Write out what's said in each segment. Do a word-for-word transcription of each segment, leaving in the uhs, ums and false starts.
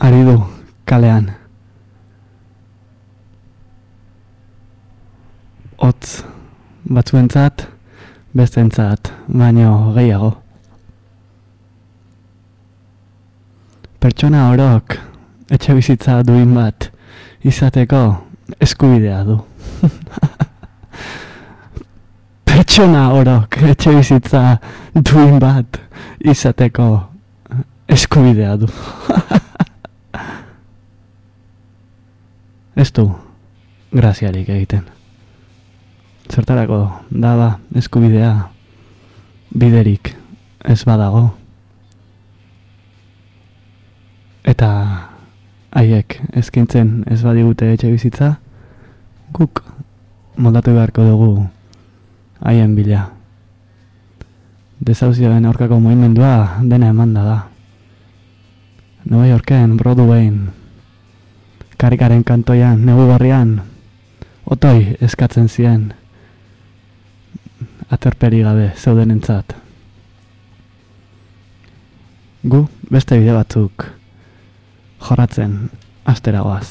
ari du kalean. Hotz batzuentzat, bestentzat, baino gehiago. Pertsona orok etxe bizitza duin bat izateko eskubidea du. Pertsona orok etxe bizitza duin bat izateko eskubidea du. Ez du graziarik egiten. Zertarako daba eskubidea biderik ez badago. Eta haiek eskaintzen ez badigute etxe bizitza, guk moldatu beharko dugu haien bila. Desauzioen aurkako mugimendua dena emanda da. Nova Yorken, Broadwayn, karikaren kantoian, negu barrian, otoi eskatzen zien aterperi gabe zeudenentzat. Gu beste bide batzuk jorratzen astera goaz.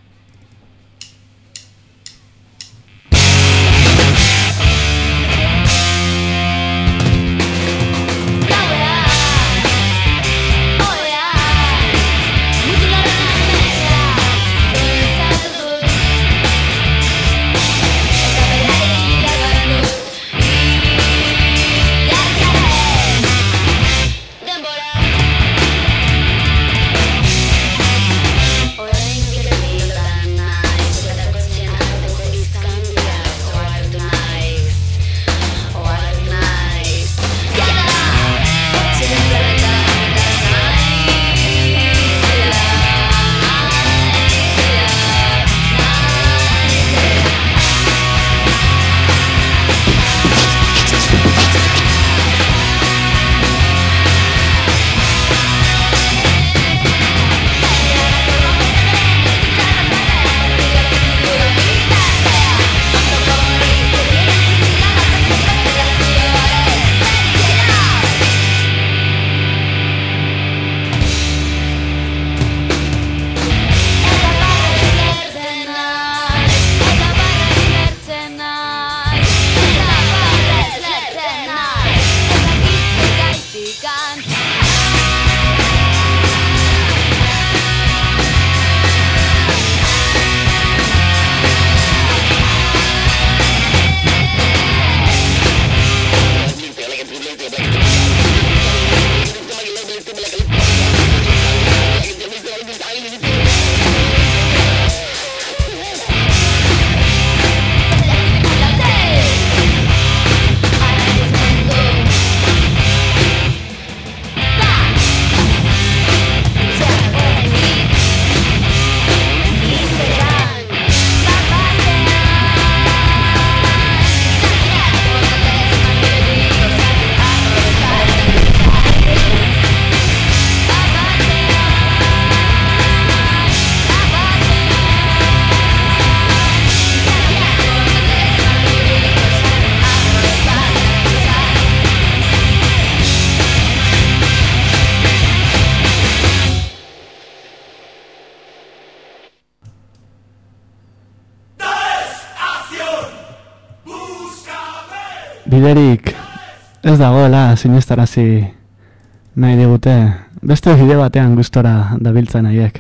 Biderik ez dagoela sinestarazi nahi digute, beste bide batean gustora dabiltzen haiek.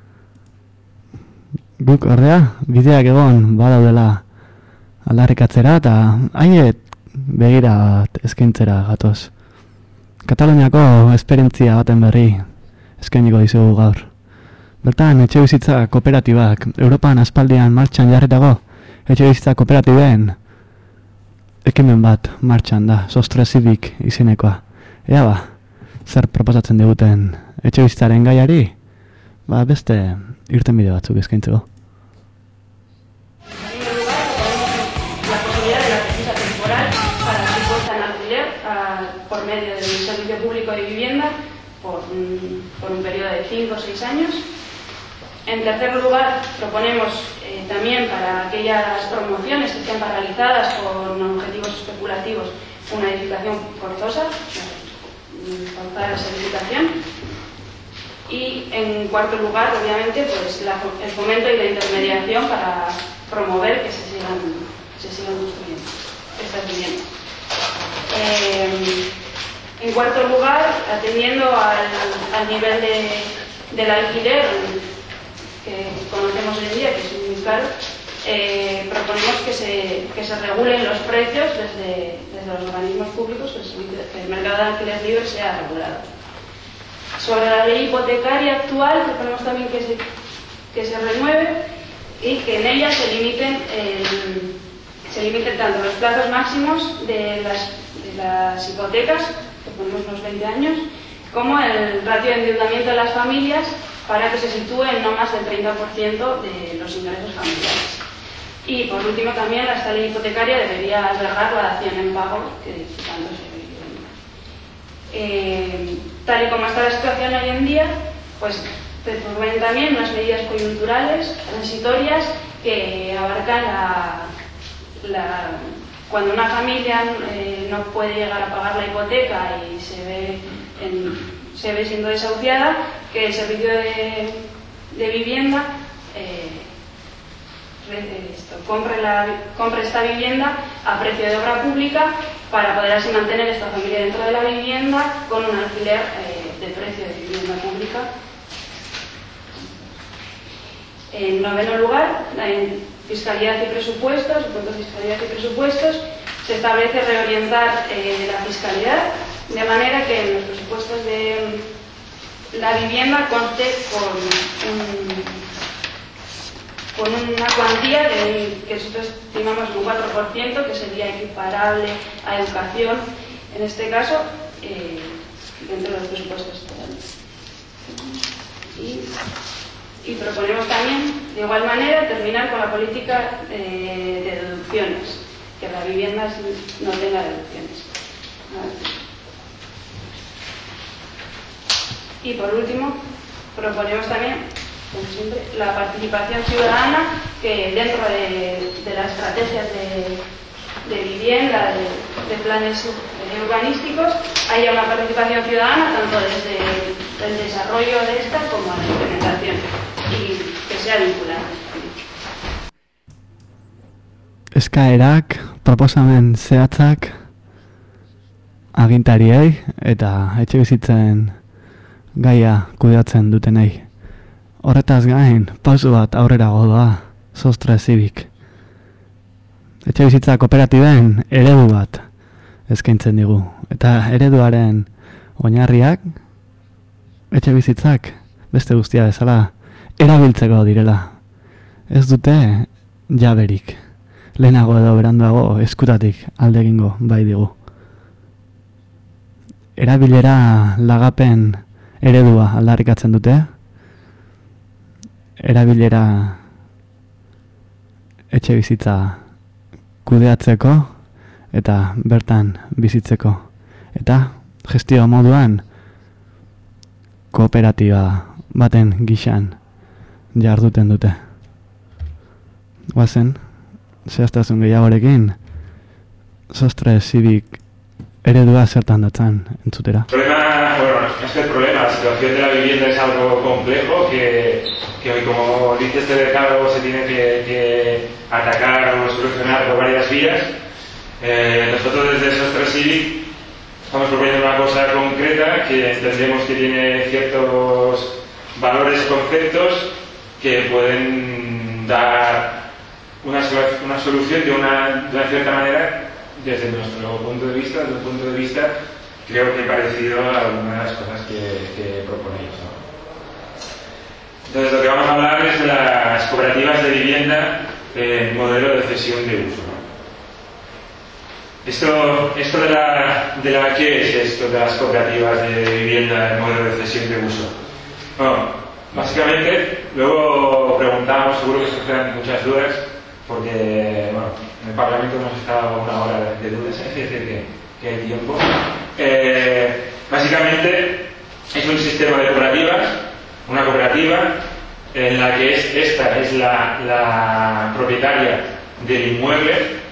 Guk ordea, bideak egon badaudela aldarrikatzera eta haiek begira bat eskaintzera gatoz. Kataluniako esperientzia baten berri eskainiko dizugu gaur. Bertan, etxe bizitza kooperatibak, Europan aspaldian martxan jarritago, etxe bizitza kooperatiben ekimen bat martxan da, Sostre Civic izenekoa. Ea ba, zer proposatzen diguten etxe bizitzaren gaiari, ba beste irtenbide batzuk eskaintzeko. La posibilidad de la pesquisa temporal para su puesta en alquiler por medio del Servicio Público de Vivienda por, por un periodo de cinco o seis años. En tercer lugar, proponemos eh, también para aquellas promociones que estén paralizadas con objetivos especulativos una edificación forzosa, forzar esa edificación. Y en cuarto lugar, obviamente, pues la, el fomento y la intermediación para promover que se sigan, que se sigan construyendo estas viviendas. Eh, en cuarto lugar, atendiendo al, al nivel de, del alquiler que conocemos hoy en día, que es muy caro, eh, proponemos que se, que se regulen los precios desde, desde los organismos públicos, que el mercado de alquiler libre sea regulado. Sobre la ley hipotecaria actual, proponemos también que se, que se renueve y que en ella se limiten, eh, se limiten tanto los plazos máximos de las, de las hipotecas, que ponemos unos veinte años, como el ratio de endeudamiento de las familias para que se sitúe en no más del treinta por ciento de los ingresos familiares. Y por último también esta ley hipotecaria debería albergar la dación en pago que tanto se Eh, tal y como está la situación hoy en día, pues proponen también unas medidas coyunturales, transitorias, que abarcan la, la, cuando una familia eh, no puede llegar a pagar la hipoteca y se ve, en, se ve siendo desahuciada, que el servicio de, de vivienda eh, esto, compre, la, compre esta vivienda a precio de obra pública para poder así mantener esta familia dentro de la vivienda con un alquiler eh, de precio de vivienda pública. En noveno lugar, en fiscalidad y presupuestos, en punto de fiscalidad y presupuestos, se establece reorientar eh, la fiscalidad de manera que en los presupuestos de la vivienda conste con un con una cuantía de, que nosotros estimamos un cuatro por ciento, que sería equiparable a educación, en este caso, eh, dentro de los presupuestos totales. Y, y proponemos también, de igual manera, terminar con la política eh, de deducciones, que la vivienda no tenga deducciones. Y por último, proponemos también, como siempre, la participación ciudadana, que dentro de, de las estrategias de, de vivienda, de, de planes urbanísticos, haya una participación ciudadana tanto desde el desarrollo de esta como la implementación, y que sea vinculante. Eskaerak, proposamen zehatzak agintariei eta etxebizitzen gaia kudeatzen dutenei. Horretaz gain, pausu bat aurrera godoa, Sostre Civic. Etxebizitza kooperatiben eredu bat eskaintzen digu. Eta ereduaren oinarriak, etxebizitzak beste guztia bezala erabiltzeko direla. Ez dute jaberik. Lehenago edo beranduago eskutatik alde egingo bai digu. Erabilera lagapen eredua aldarrikatzen dute. Erabilera etxe bizitza kudeatzeko eta bertan bizitzeko. Eta gestio moduan kooperatiba baten gixan jarduten dute. Guazen, zehaztasun gehiagorekin, Sostre Civic eredua zertan datzan entzutera. El problema, bueno, es que el problema, la situación de la vivienda es algo complejo que, que hoy, como dice este decálogo, se tiene que, que atacar o solucionar por varias vías. Eh, nosotros desde Sostre Civic estamos proponiendo una cosa concreta que entendemos que tiene ciertos valores, conceptos que pueden dar una, una solución de una, de una cierta manera. Desde nuestro punto de vista, desde un punto de vista, creo que parecido a algunas de las cosas que, que proponéis, ¿no? Entonces, lo que vamos a hablar es de las cooperativas de vivienda en modelo de cesión de uso, ¿no? Esto, esto de la, de la, ¿qué es esto de las cooperativas de vivienda en modelo de cesión de uso? Bueno, básicamente, luego preguntamos, seguro que surgen muchas dudas, porque, bueno, en el Parlamento hemos estado una hora de, de dudas, es decir, que, que hay tiempo. Eh, básicamente, es un sistema de cooperativas, una cooperativa en la que es, esta es la, la propietaria del inmueble,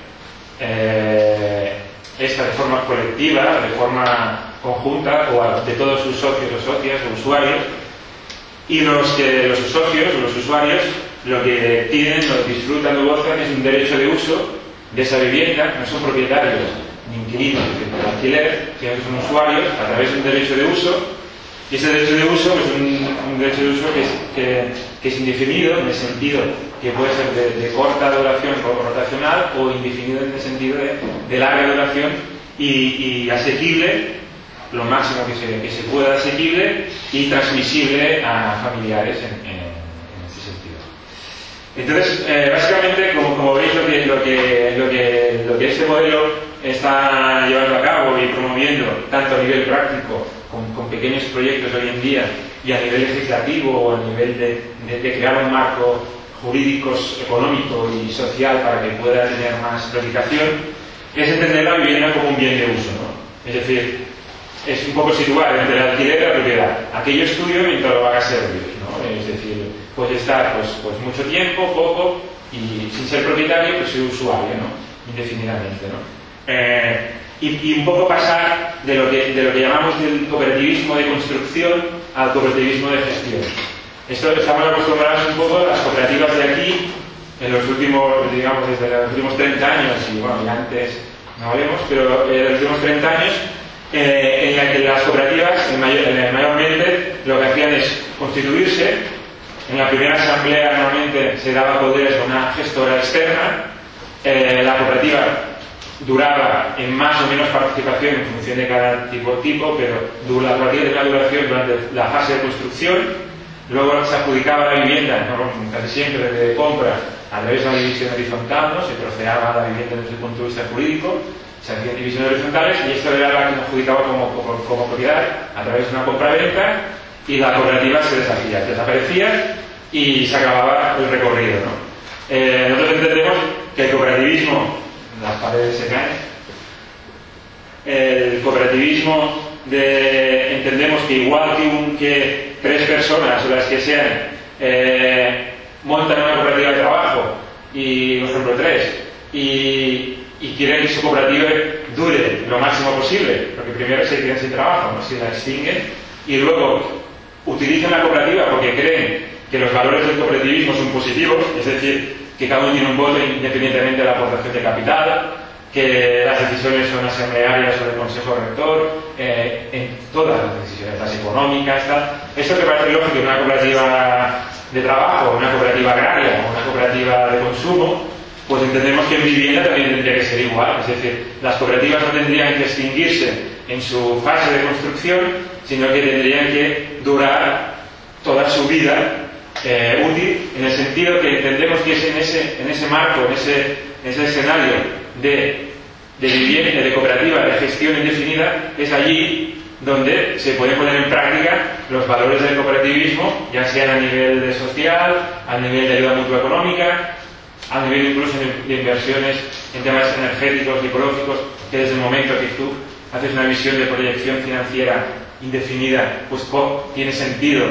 eh, esta de forma colectiva, de forma conjunta, o de todos sus socios o socias o usuarios, y los, que, los socios, los usuarios, lo que tienen, lo que disfrutan, lo gozan es un derecho de uso de esa vivienda, no son propietarios ni inquilinos del alquiler, sino que son usuarios a través de un derecho de uso, y ese derecho de uso es un, un derecho de uso que es, que, que es indefinido en el sentido que puede ser de, de corta duración o rotacional, o indefinido en el sentido de, de larga duración y, y asequible, lo máximo que se, que se pueda asequible y transmisible a familiares en, en, en ese sentido. Entonces, eh, básicamente, como, como veis, lo que, lo, que, lo, que, lo que este modelo está llevando a cabo y promoviendo, tanto a nivel práctico, con, con pequeños proyectos hoy en día, y a nivel legislativo o a nivel de, de, de crear un marco jurídico, económico y social para que pueda tener más replicación, es entender la vivienda como un bien de uso, ¿no? Es decir, es un poco situar entre el alquiler y la propiedad. Aquello estudio mientras lo haga servir, ¿no? Es decir, puede estar pues, pues mucho tiempo, poco, y sin ser propietario, pues soy usuario, ¿no? Indefinidamente, ¿no? Eh, y, y un poco pasar de lo, que, de lo que llamamos del cooperativismo de construcción al cooperativismo de gestión. Esto estamos acostumbrados un poco a las cooperativas de aquí, en los últimos, digamos, desde los últimos treinta años, y bueno, ya antes no hablemos, pero en los últimos treinta años, eh, en la que las cooperativas, en mayor, en mayormente, lo que hacían es constituirse. En la primera asamblea normalmente se daba poderes a una gestora externa. Eh, la cooperativa duraba en más o menos participación en función de cada tipo tipo, pero la cooperativa tenía una duración durante la fase de construcción. Luego se adjudicaba la vivienda, ¿no? Casi siempre de compra, a través de una división horizontal, ¿no? Se troceaba la vivienda desde el punto de vista jurídico, se hacían divisiones horizontales, y esto era la que se adjudicaba como, como, como propiedad a través de una compra-venta, y la cooperativa se deshacía, desaparecía y se acababa el recorrido, ¿no? Eh, nosotros entendemos que el cooperativismo, las paredes se caen, el cooperativismo de, entendemos que igual que, un, que tres personas o las que sean eh, montan una cooperativa de trabajo, y por ejemplo tres, y, y quieren que su cooperativa dure lo máximo posible, porque primero se quedan sin trabajo, ¿no? Si la extinguen, y luego utilizan la cooperativa porque creen que los valores del cooperativismo son positivos, es decir, que cada uno tiene un voto independientemente de la aportación de capital, que las decisiones son asamblearias o del consejo rector, eh, en todas las decisiones, las económicas, tal. Esto que parece lógico en una cooperativa de trabajo, una cooperativa agraria o una cooperativa de consumo, pues entendemos que en vivienda también tendría que ser igual. Es decir, las cooperativas no tendrían que extinguirse en su fase de construcción, sino que tendrían que durar toda su vida eh, útil, en el sentido que entendemos que es en ese, en ese marco, en ese, en ese escenario de, de vivienda, de cooperativa, de gestión indefinida, es allí donde se pueden poner en práctica los valores del cooperativismo, ya sean a nivel de social, a nivel de ayuda mutua económica, a nivel incluso de inversiones en temas energéticos y ecológicos, que desde el momento que tú haces una visión de proyección financiera indefinida, pues tiene sentido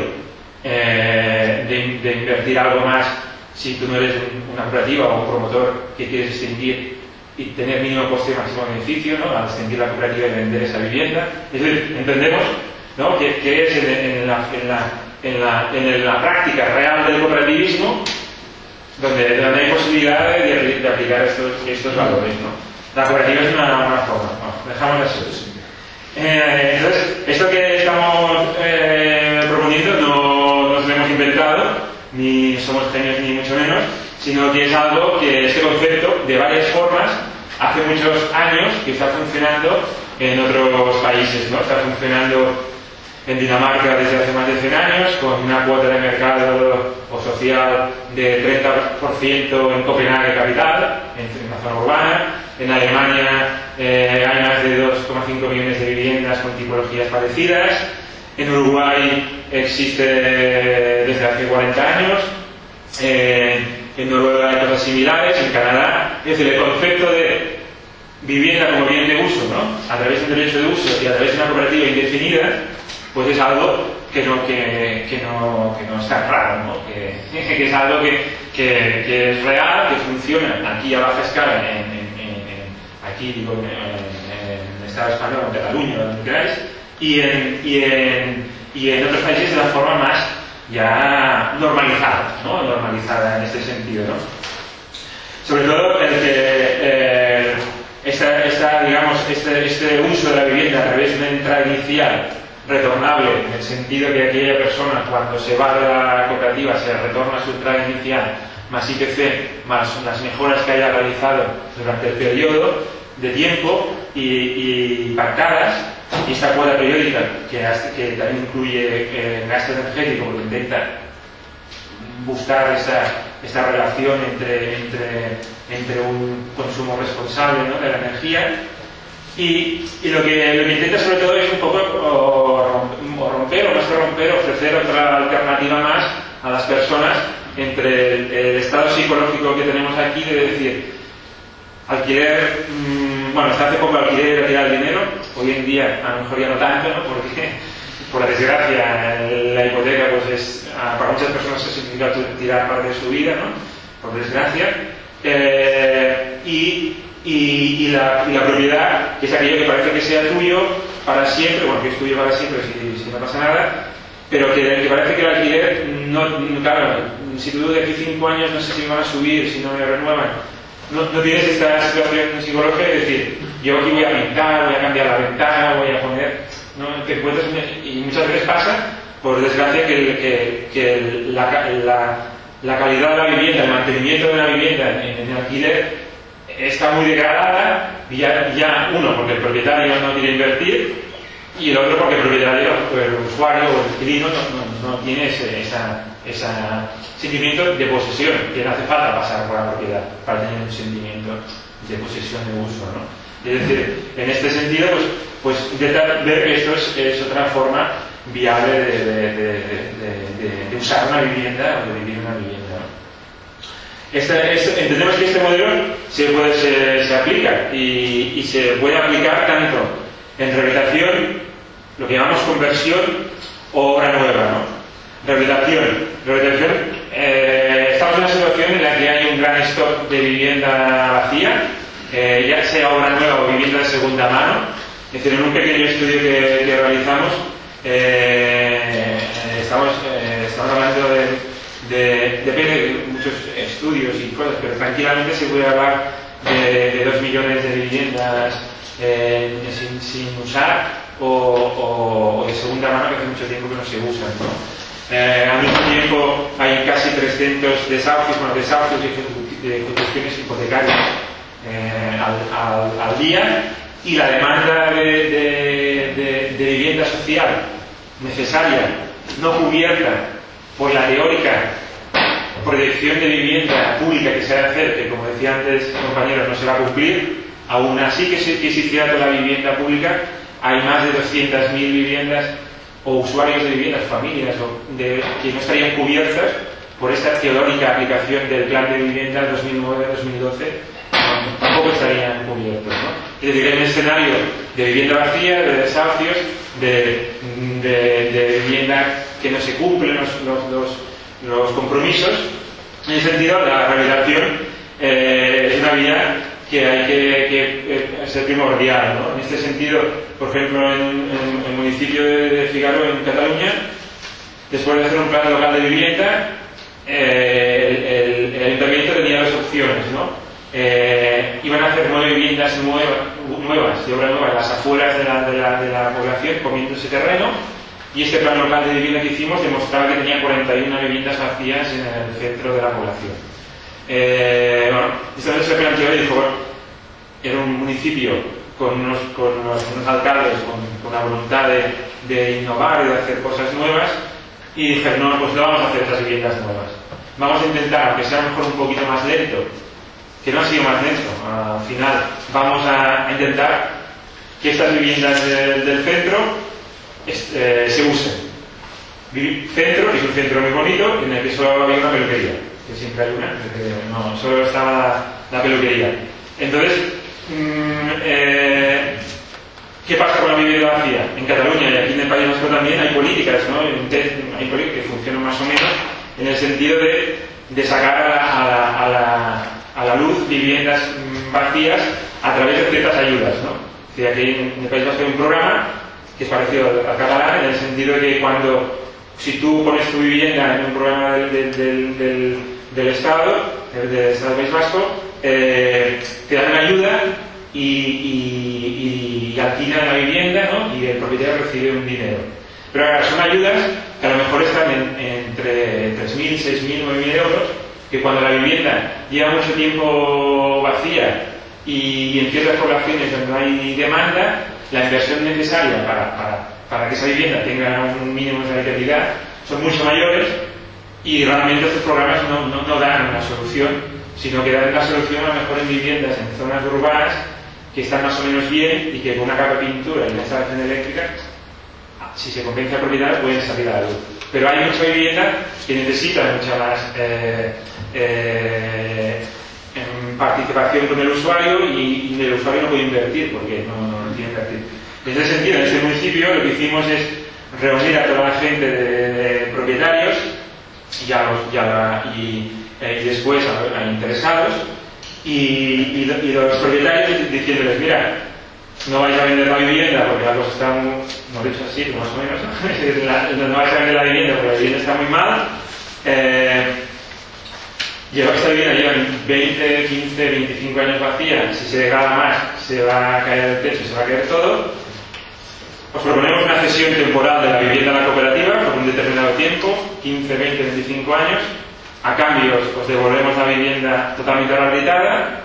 eh, de, de invertir algo más si tú no eres una cooperativa o un promotor que quieres extinguir y tener mínimo coste y máximo beneficio, ¿no? Al extinguir la cooperativa y vender esa vivienda. Es decir, entendemos, ¿no? que, que es en, en, la, en, la, en, la, en la práctica real del cooperativismo donde, donde hay posibilidad de, de aplicar estos, estos valores, ¿no? La cooperativa es una, una forma, ¿no? Dejamos eso. Eh, entonces, esto que estamos eh, proponiendo no nos lo hemos inventado, ni somos genios ni mucho menos, sino que es algo que este concepto, de varias formas, hace muchos años que está funcionando en otros países, ¿no? Está funcionando en Dinamarca desde hace más de cien años, con una cuota de mercado o social de treinta por ciento en Copenhague capital, en la zona urbana. En Alemania eh, hay más de dos coma cinco millones de viviendas con tipologías parecidas. En Uruguay existe desde hace cuarenta años. Eh, en Noruega hay cosas similares, en Canadá. Es decir, el concepto de vivienda como bien de uso, ¿no? A través de un derecho de uso y a través de una cooperativa indefinida, pues es algo que no, que, que no, que no es tan raro, ¿no? Que, que es algo que, que, que es real, que funciona aquí a baja escala, en, en, en, aquí digo, en, en, en el Estado español, en Cataluña, donde queráis, y en, y, en, y en otros países de la forma más ya normalizada, ¿no? Normalizada en este sentido, ¿no? Sobre todo el que eh, esta, esta, digamos, este, este uso de la vivienda a través de una entrada inicial retornable, en el sentido que aquella persona cuando se va de la cooperativa se retorna a su entrada inicial más I P C, más las mejoras que haya realizado durante el periodo de tiempo y, y pactadas, y esta cuota periódica que, que también incluye eh, gasto energético, porque intenta buscar esta, esta relación entre, entre, entre un consumo responsable, ¿no?, de la energía, y, y lo, que, lo que intenta sobre todo es un poco o, o romper, o más que romper, ofrecer otra alternativa más a las personas entre el, el estado psicológico que tenemos aquí de decir alquiler, mmm, bueno, hasta hace poco alquiler era tirar el dinero, hoy en día a lo mejor ya no tanto, ¿no?, porque por la desgracia la hipoteca pues es, para muchas personas se significa tirar parte de su vida, ¿no?, por desgracia, eh, y, y, y, la, y la propiedad, que es aquello que parece que sea tuyo para siempre, bueno, que es tuyo para siempre si, si no pasa nada, pero que, que parece que el alquiler, no, claro, si tú de aquí cinco años no sé si me van a subir, si no me renuevan, no, no tienes esta situación psicológica de decir, yo aquí voy a pintar, voy a cambiar la ventana, voy a poner, no, te encuentras, y muchas veces pasa, por desgracia, que, que, que la, la, la calidad de la vivienda, el mantenimiento de la vivienda en, en alquiler está muy degradada, ya, ya uno, porque el propietario no quiere invertir, y el otro porque el propietario, el usuario o el inquilino no, no, no tiene ese esa, esa sentimiento de posesión, que no hace falta pasar por la propiedad para tener un sentimiento de posesión de uso, ¿no? Es decir, en este sentido, pues, pues intentar ver que esto es, es otra forma viable de, de, de, de, de, de usar una vivienda o de vivir una vivienda, ¿no? Este, este, entendemos que este modelo se, puede, se, se aplica y, y se puede aplicar tanto en rehabilitación, lo que llamamos conversión o obra nueva, ¿no? Rehabilitación. Rehabilitación eh, estamos en una situación en la que hay un gran stock de vivienda vacía, eh, ya sea obra nueva o vivienda de segunda mano. Es decir, en un pequeño estudio que, que realizamos, eh, estamos, eh, estamos hablando de, de, depende de muchos estudios y cosas, pero tranquilamente se puede hablar de, de dos millones de viviendas Eh, sin, sin usar o, o, o de segunda mano, que hace mucho tiempo que no se usan, ¿no? Eh, al mismo tiempo hay casi trescientos desahucios, bueno, desahucios y ejecuciones hipotecarias eh, al, al, al día, y la demanda de, de, de, de vivienda social necesaria, no cubierta por la teórica proyección de vivienda pública que se ha de hacer, que como decía antes compañeros no se va a cumplir. Aún así que se, que se hiciera toda la vivienda pública, hay más de doscientas mil viviendas o usuarios de viviendas, familias o de, que no estarían cubiertas por esta teórica aplicación del plan de vivienda dos mil nueve dos mil doce, no, tampoco estarían cubiertos, ¿no? Es decir, hay un escenario de vivienda vacía, de desahucios, de, de, de vivienda que no se cumplen los, los, los, los compromisos. En ese sentido, la rehabilitación eh, es una vía que hay que, que, que ser primordial, ¿no? En este sentido, por ejemplo, en, en, en el municipio de, de Figaro, en Cataluña, después de hacer un plan local de vivienda, eh, el, el, el ayuntamiento tenía dos opciones, ¿no? Eh, iban a hacer nueve viviendas nuevas, nuevas de obra nueva en las afueras de la, de, la, de la población, comiendo ese terreno, y este plan local de vivienda que hicimos demostraba que tenía cuarenta y una viviendas vacías en el centro de la población. Eh, bueno, esta vez se planteó y dijo, bueno, era un municipio con unos, con unos, unos alcaldes con, con la voluntad de, de innovar y de hacer cosas nuevas, y dije, no, pues no vamos a hacer estas viviendas nuevas, vamos a intentar, aunque sea mejor un poquito más lento, que no ha sido más lento, al final vamos a intentar que estas viviendas de, del centro este, se usen. Centro, que es un centro muy bonito, en el que solo había una peluquería, que siempre hay una, no, solo estaba la, la peluquería. Entonces, mmm, eh, ¿qué pasa con la vivienda vacía? En Cataluña y aquí en el País Vasco también hay políticas, ¿no? Hay políticas que funcionan más o menos en el sentido de, de sacar a la, a, la, a, la, a la luz viviendas vacías a través de ciertas ayudas, ¿no? O sea, aquí en el País Vasco hay un programa que es parecido al catalán, en el sentido de que cuando si tú pones tu vivienda en un programa del, del, del, del, del Estado, del Estado del País Vasco, eh, te dan una ayuda y, y, y alquilan la vivienda, ¿no? Y el propietario recibe un dinero. Pero ahora son ayudas que a lo mejor están en, entre tres mil, seis mil, nueve mil euros, que cuando la vivienda lleva mucho tiempo vacía y, y en ciertas poblaciones donde no hay demanda, la inversión necesaria para, para, para que esa vivienda tenga un mínimo de habitabilidad son mucho mayores, y realmente estos programas no, no, no dan una solución, sino que dan la solución a lo mejor en viviendas en zonas urbanas que están más o menos bien y que con una capa de pintura y una instalación eléctrica, si se convence al propietario, pueden salir a la luz. Pero hay mucha vivienda que necesita mucha más eh, eh, participación con el usuario, y, y el usuario no puede invertir porque no, no tiene que invertir. En ese sentido, en este municipio lo que hicimos es reunir a toda la gente de, de propietarios y, a los, y, a la, y, eh, y después a, a interesados, y, y, y los propietarios diciéndoles: mira, no vais a vender la vivienda porque la cosa está muy, no lo he dicho así, más o menos, la, no vais a vender la vivienda porque la vivienda está muy mal, eh, lleva esta vivienda lleva veinte, quince, veinticinco años vacía, si se degrada más se va a caer el techo, se va a caer todo. Os proponemos una cesión temporal de la vivienda a la cooperativa por un determinado tiempo, quince, veinte, veinticinco años. A cambio os devolvemos la vivienda totalmente rehabilitada,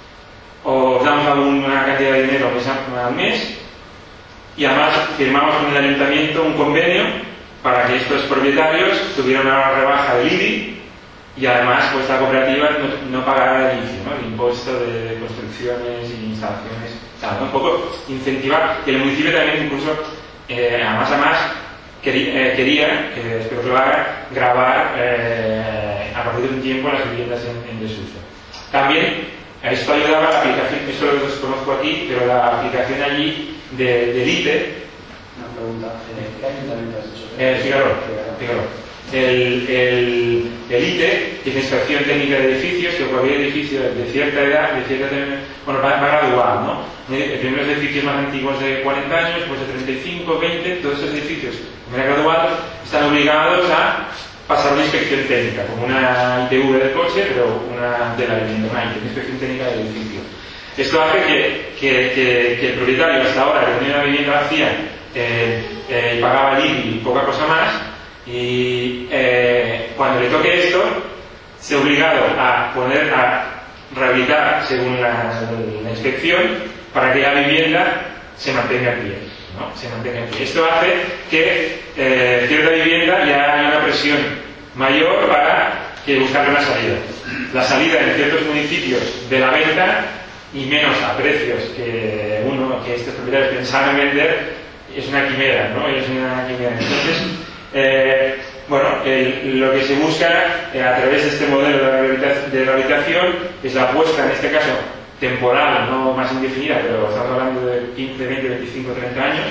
os damos alguna cantidad de dinero al mes, y además firmamos con el ayuntamiento un convenio para que estos propietarios tuvieran una rebaja del I B I, y además pues la cooperativa no, no pagará el I C I, ¿no? El impuesto de construcciones y instalaciones, o sea, un poco incentivar. Y el municipio también incluso eh, a más a más quería, eh, quería eh, espero que lo haga, grabar eh, a partir de un tiempo las viviendas en, en desuso. También esto ayudaba a la aplicación, esto lo desconozco aquí, pero la aplicación allí de, del I T E. Una pregunta, ¿qué ayuntamiento has hecho? Eh, Figueroa, Figueroa. El, el, el I T E, que es Inspección Técnica de Edificios, que cualquier edificio de cierta edad, de cierta bueno, va, va gradual, ¿no? Los primeros edificios más antiguos de cuarenta años, pues de treinta y cinco, veinte, todos esos edificios de manera gradual están obligados a pasar una inspección técnica, como una I T V del coche, pero una de la vivienda, una I T E, una inspección técnica del edificio. Esto hace que, que, que, que el propietario hasta ahora, que tenía una vivienda vacía, eh, eh, pagaba el I B I y poca cosa más, y eh, cuando le toque esto, se ha obligado a poner a rehabilitar según la, la inspección para que la vivienda se mantenga en pie, ¿no? Se mantenga en pie. Esto hace que eh, cierta vivienda ya haya una presión mayor para que buscar una salida. La salida en ciertos municipios de la venta, y menos a precios que uno, que estos propietarios pensaban vender, es una quimera, ¿no? Es una quimera. Entonces, Eh, bueno, el, lo que se busca eh, a través de este modelo de rehabilitación, de rehabilitación es la apuesta, en este caso temporal, no más indefinida, pero estamos hablando de quince, veinte, veinticinco, treinta años,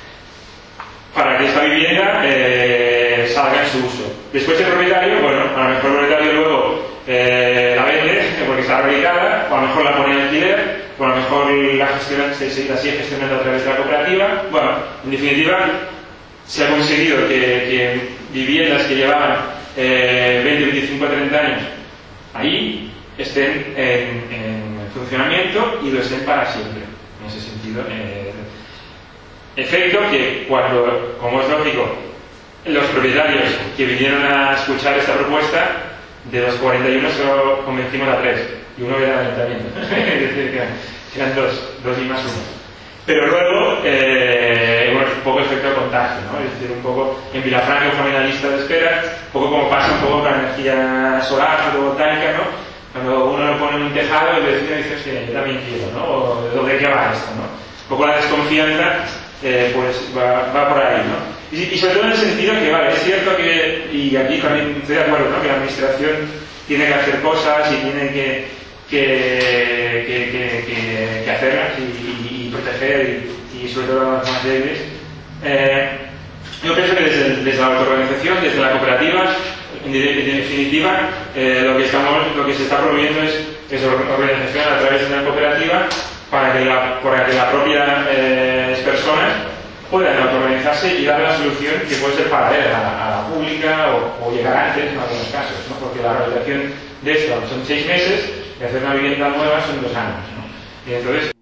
para que esta vivienda eh, salga en su uso. Después el propietario, bueno, a lo mejor el propietario luego eh, la vende porque está rehabilitada, o a lo mejor la pone en alquiler, o a lo mejor la, gestiona, se, se la sigue gestionando a través de la cooperativa. Bueno, en definitiva, se ha conseguido que, que viviendas que llevaban eh, veinte, veinticinco, treinta años ahí estén en, en funcionamiento y lo estén para siempre. En ese sentido, eh, efecto que cuando, como es lógico, los propietarios que vinieron a escuchar esta propuesta, de los cuarenta y uno solo convencimos a tres, y uno era el ayuntamiento. Es decir, que eran dos, dos y más uno. Pero luego, eh, bueno, un poco efecto de contagio, ¿no? Es decir, un poco en Vilafranca fue una lista de espera, un poco como pasa un poco con la energía solar, fotovoltaica, ¿no? Cuando uno lo pone en un tejado, el vecino dice: que yo también quiero, ¿no? O de qué va esto, ¿no? Un poco la desconfianza, eh, pues va, va por ahí, ¿no? Y, y sobre todo en el sentido que, vale, es cierto que, y aquí también estoy de acuerdo, ¿no? Que la administración tiene que hacer cosas y tiene que, que, que, que, que, que hacerlas y, y, y proteger y, y sobre todo a las más débiles. Eh, yo pienso que desde, desde la autoorganización, desde las cooperativas, en, en definitiva, eh, lo que estamos, lo que se está promoviendo es, es organización a través de una cooperativa para que la, para que la propia eh, personas puedan autoorganizarse y darle una solución que puede ser paralela a, a la pública o, o llegar antes en algunos casos, ¿no? Porque la rehabilitación de esto son seis meses y hacer una vivienda nueva son dos años, ¿no? Y entonces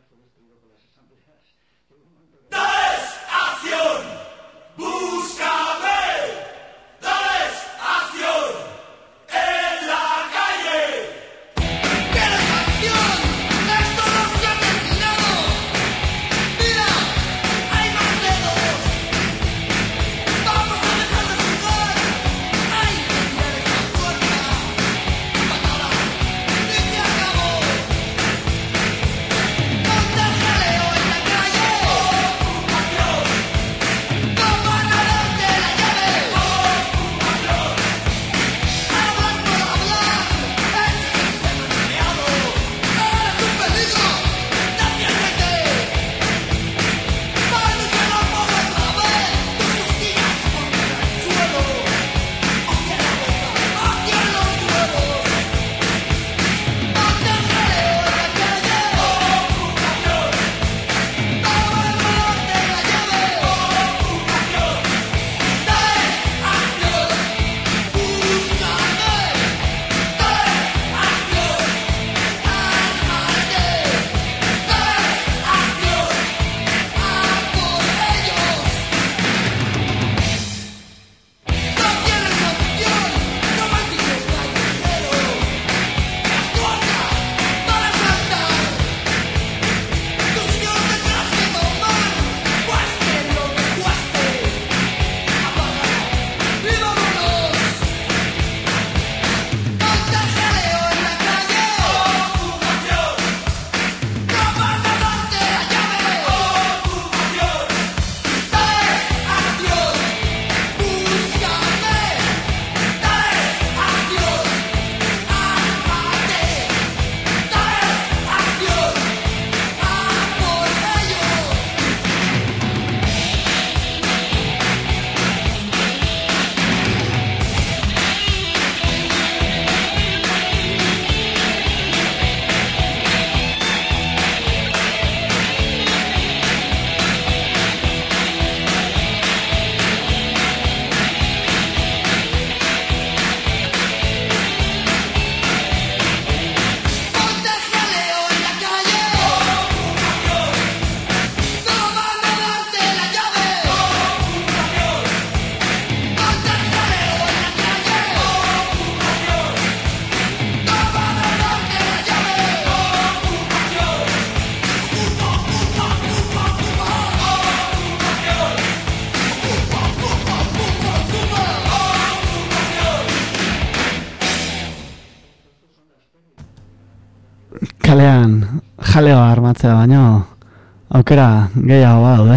kalean jalea armatzea baino aukera gehiago badaude.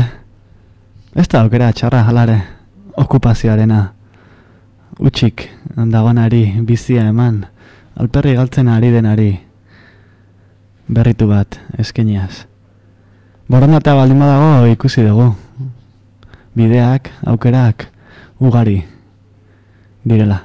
Ez da aukera txarra halare okupazioarena. Utxik dagoenari bizia eman, alperri galtzen ari denari berritu bat eskeniaz. Borondatea baldin badago ikusi dugu. Bideak, aukerak ugari direla.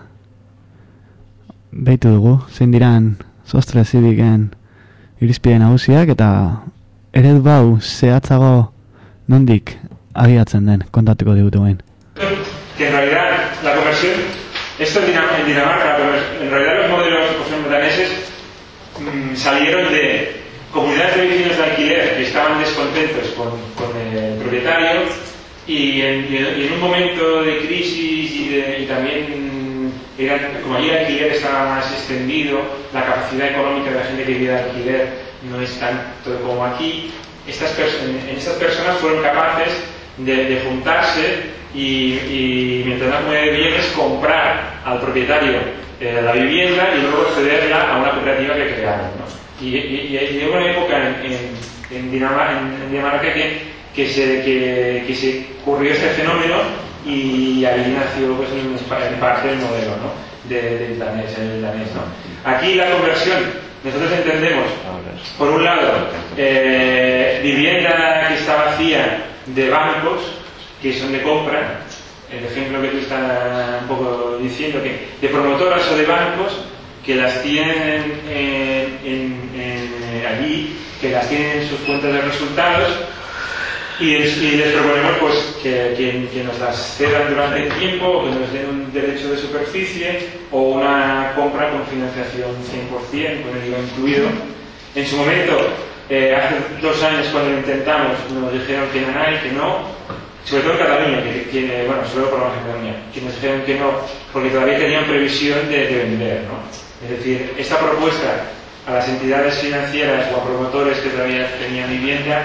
Beitu dugu, zein diran sostre zibiken irizpide nagusiak eta eredu bau zehatzago nondik abiatzen den kontatuko digute guen. Que en realidad la conversión, esto en Dinamarca, en, Dinamarca, en realidad los modelos, por ejemplo, daneses mmm, salieron de comunidades de vecinos de alquiler que estaban descontentos con, con el propietario y en, y en un momento de crisis y, de, y también era, como allí el alquiler estaba más extendido, la capacidad económica de la gente que vive de alquiler no es tanto como aquí, estas en, en estas personas fueron capaces de, de juntarse y, y mientras no mueve bienes comprar al propietario eh, la vivienda y luego cederla a una cooperativa que crearon, ¿no? Y, y, y llegó una época en, en, en, Dinamarca, en, en Dinamarca que, que, se, que, que se ocurrió este fenómeno y ahí nació pues, en parte el modelo, ¿no? de, del danés, el danés, ¿no? Aquí la conversión, nosotros entendemos, por un lado, eh, vivienda que está vacía de bancos, que son de compra, el ejemplo que tú estás un poco diciendo, que de promotoras o de bancos que las tienen en, en, en, allí, que las tienen en sus cuentas de resultados y, y les proponemos pues, que, que, que nos las cedan durante el tiempo, o que nos den un derecho de superficie o una compra con financiación cien por cien, con el I V A incluido. En su momento, eh, hace dos años cuando lo intentamos, nos dijeron que no hay, que no, sobre todo en Cataluña, que tiene, bueno, sobre todo por en Cataluña, que nos dijeron que no, porque todavía tenían previsión de, de vender, ¿no? Es decir, esta propuesta a las entidades financieras o a promotores que todavía tenían vivienda,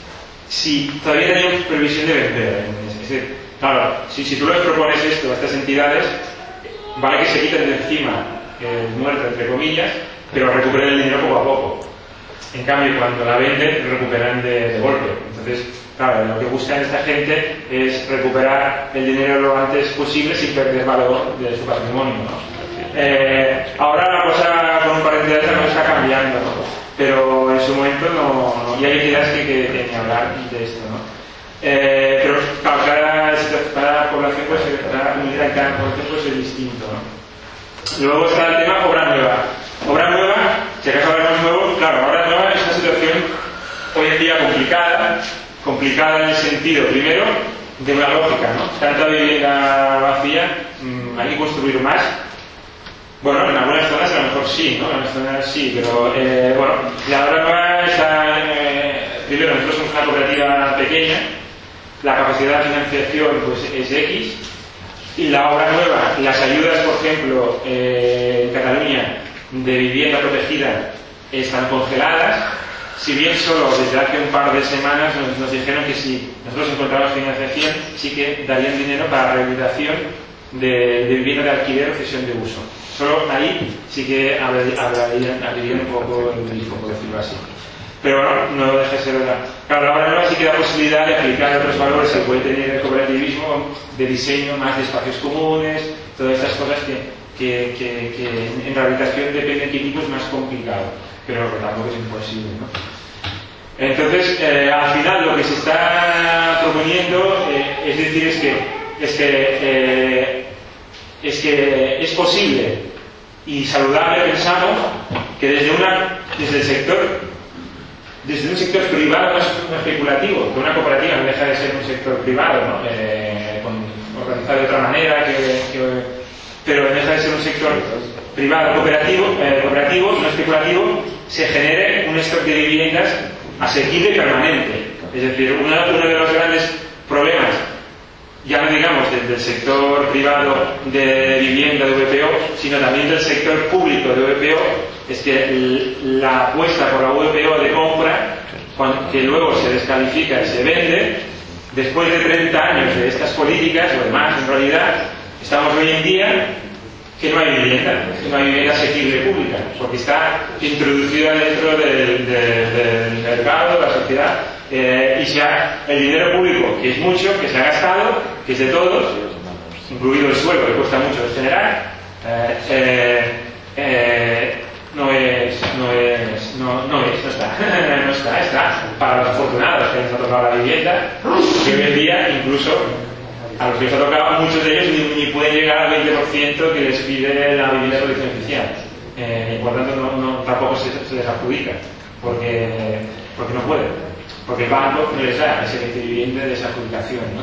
si todavía tenían previsión de vender. Es decir, claro, si, si tú les propones esto a estas entidades, vale que se quiten de encima el muerto, entre comillas, pero recuperen el dinero poco a poco. En cambio, cuando la venden, recuperan de, de golpe. Entonces, claro, lo que buscan esta gente es recuperar el dinero lo antes posible sin perder valor de su patrimonio, ¿no? Eh, ahora la cosa con un par de entidades no está cambiando, ¿no? Pero en su momento no, no, y hay entidades que, que, que ni hablar de esto, ¿no? Eh, pero claro, cada, cada población, pues, cada comunidad en cada población pues, es distinto, ¿no? Luego está el tema obra nueva. Obra nueva, si acaso hablamos nuevo, claro, obra nueva es una situación hoy en día complicada, complicada en el sentido, primero, de una lógica, ¿no? Tanta vivienda vacía, mmm, hay que construir más. Bueno, en algunas zonas a lo mejor sí, ¿no? En algunas zonas sí, pero eh, bueno, la obra nueva está, eh, primero, nosotros somos una cooperativa pequeña, la capacidad de financiación pues es X, y la obra nueva, las ayudas, por ejemplo, eh, en Cataluña, de vivienda protegida, están congeladas. Si bien solo desde hace un par de semanas nos, nos dijeron que si nosotros encontramos financiación, sí que darían dinero para rehabilitación de, de vivienda de alquiler o cesión de uso. Solo ahí sí que abrirían, abrirían un poco el grifo, por decirlo así. Pero bueno, no deja de ser verdad. Claro, ahora no sí que da posibilidad de aplicar otros valores que puede tener el cooperativismo, de diseño más de espacios comunes, todas estas cosas que, que, que, que en rehabilitación depende de qué tipo es más complicado, pero que tampoco es imposible, ¿no? Entonces, eh, al final lo que se está proponiendo, eh, es decir, es que es que eh, es que es posible y saludable, pensamos, que desde una desde el sector desde un sector privado no es especulativo, que una cooperativa no deja de ser un sector privado, ¿no? eh, con, organizado de otra manera, que, que, pero deja de ser un sector privado cooperativo, eh, cooperativo, no especulativo, se genere un stock de viviendas asequible y permanente. Es decir, uno, uno de los grandes problemas, ya no digamos desde el sector privado de vivienda de V P O, sino también del sector público de V P O, es que la apuesta por la V P O de compra, que luego se descalifica y se vende, después de treinta años de estas políticas, o de más en realidad, estamos hoy en día que no hay vivienda, que no hay vivienda asequible pública, porque está introducida dentro del, del, del mercado, de la sociedad, eh, y ya el dinero público, que es mucho, que se ha gastado, que es de todos, incluido el suelo, que cuesta mucho de generar, eh, eh, eh, no es, no es, no, no es, no está, no está, está para los afortunados que les ha tocado la vivienda, que hoy en día incluso a los que les ha tocado, muchos de ellos ni, ni pueden llegar al veinte por ciento que les pide la vivienda de protección oficial. Eh, por tanto, no, no, tampoco se, se les adjudica, porque, porque no pueden, porque el banco no les da ese veinte de vivienda de esa adjudicación, ¿no?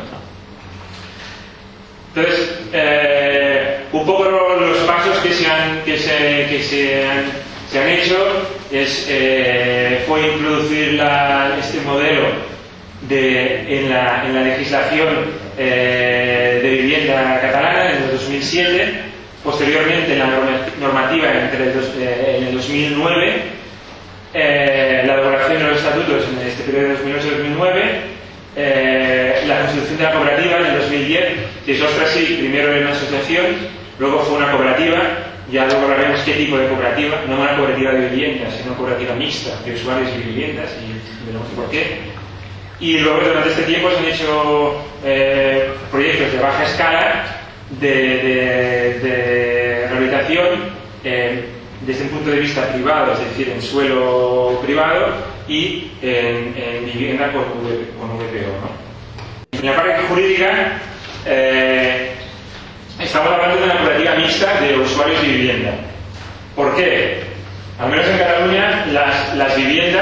Entonces, eh, un poco los pasos que se han, que se, que se han, se han hecho es, eh, fue introducir la, este modelo de, en, la, en la legislación eh, de vivienda catalana en el dos mil siete, posteriormente en la normativa entre el dos, eh, en el dos mil nueve, eh, la elaboración de los estatutos en este periodo de dos mil ocho a dos mil nueve, eh, la constitución de la cooperativa en el dos mil diez, que es ostras, sí, primero era una asociación, luego fue una cooperativa, ya luego hablaremos qué tipo de cooperativa, no una cooperativa de viviendas, sino una cooperativa mixta de usuarios y viviendas, y veremos por qué. Y luego durante este tiempo se han hecho eh, proyectos de baja escala de, de, de rehabilitación eh, desde un punto de vista privado, es decir, en suelo privado y en, en vivienda con, con V P O, ¿no? En la parte jurídica eh, estamos hablando de una cooperativa mixta de usuarios y vivienda. ¿Por qué? Al menos en Cataluña las, las viviendas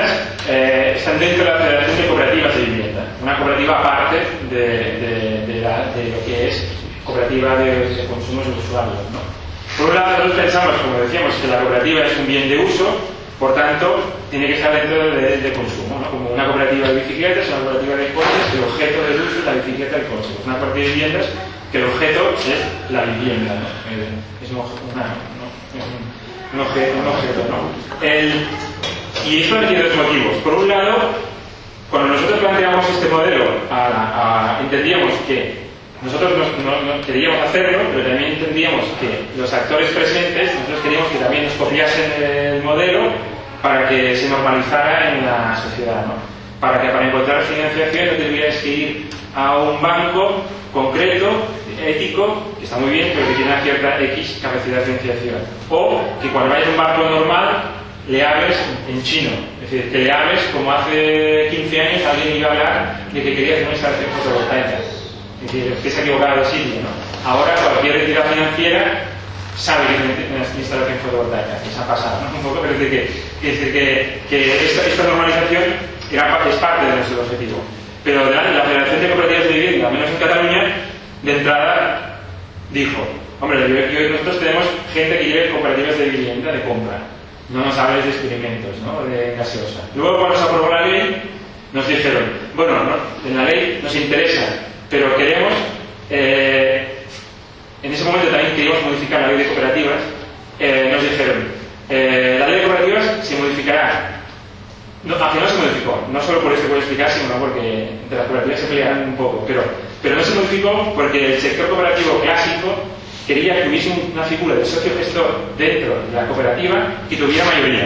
eh, están dentro de la Federación de Cooperativas de Vivienda, una cooperativa aparte de, de, de, la, de lo que es cooperativa de, de consumos de usuarios, ¿no? Por un lado, nosotros pensamos, como decíamos, que la cooperativa es un bien de uso, por tanto, tiene que estar dentro de, de consumo, ¿no? Como una cooperativa de bicicletas, una cooperativa de coches, el objeto del uso es la bicicleta y el coche. Una cooperativa de viviendas, que el objeto es la vivienda, ¿no? Es un, una, ¿no? Es un, un, objeto, un objeto, ¿no? El, y esto tiene dos motivos. Por un lado, cuando nosotros planteamos este modelo, a, a, entendíamos que nosotros no, no, no queríamos hacerlo, pero también entendíamos que los actores presentes, nosotros queríamos que también nos copiasen el modelo para que se normalizara en la sociedad, ¿no? Para que para encontrar financiación no tendrías que ir a un banco concreto, ético, que está muy bien, pero que tiene una cierta X capacidad de financiación. O que cuando vayas a un banco normal, le hables en chino. Es decir, que le hables como hace quince años alguien iba a hablar de que quería hacer una instalación fotovoltaica. Es decir, que se ha equivocado de sitio, ¿no? Ahora cualquier entidad financiera sabe que tiene una instalación fotovoltaica. Eso ha pasado, ¿no? Un poco, pero es decir, que, es decir, que, que esta, esta normalización era, es parte de nuestro objetivo. Pero de la, la Federación de Cooperativas de Vivienda, al menos en Cataluña, de entrada dijo, hombre, yo, yo, nosotros tenemos gente que lleve cooperativas de vivienda de compra. No nos hables de experimentos, ¿no? De gaseosa. Luego, cuando se aprobó la ley, nos dijeron, bueno, ¿no? En la ley nos interesa, pero queremos, eh, en ese momento también queríamos modificar la ley de cooperativas, eh, nos dijeron, eh, la ley de cooperativas se modificará. No, al final no se modificó, no solo por eso puedo explicar, sino porque entre las cooperativas se pelearon un poco, pero, pero no se modificó porque el sector cooperativo clásico quería que hubiese una figura de socio gestor dentro de la cooperativa que tuviera mayoría.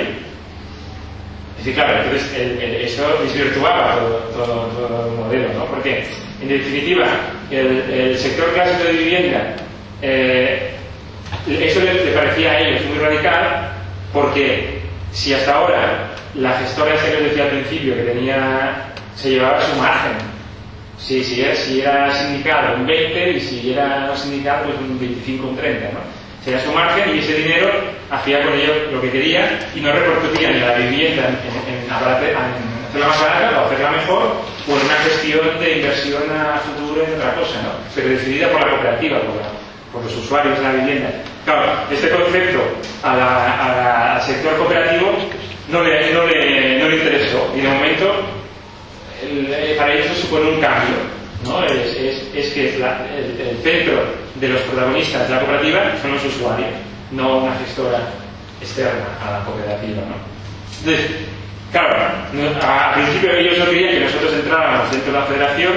Es decir, claro, entonces el, el, eso desvirtuaba todo, todo, todo el modelo, ¿no? Porque, en definitiva, el, el sector clásico de vivienda, eh, eso le, le parecía a ellos muy radical, porque si hasta ahora la gestora esa que les decía al principio, que tenía, se llevaba su margen, si, si, era, si era sindical un veinte y si era no sindical pues un veinticinco, un treinta, ¿no? Sería su margen y ese dinero hacía con ello lo que quería y no repercutía ni la vivienda en, en, en, en hacerla más barata o hacerla mejor o en una gestión de inversión a futuro en otra cosa, ¿no? Pero decidida por la cooperativa, por, la, por los usuarios de la vivienda. Claro, este concepto a la, a la, al sector cooperativo no le, no, le, no le interesó y de momento el, para ellos eso supone un cambio, ¿no? Es, es, es que la, el, el centro de los protagonistas de la cooperativa son los usuarios, no una gestora externa a la cooperativa, ¿no? Entonces, claro, al principio ellos no querían que nosotros entráramos dentro de la federación.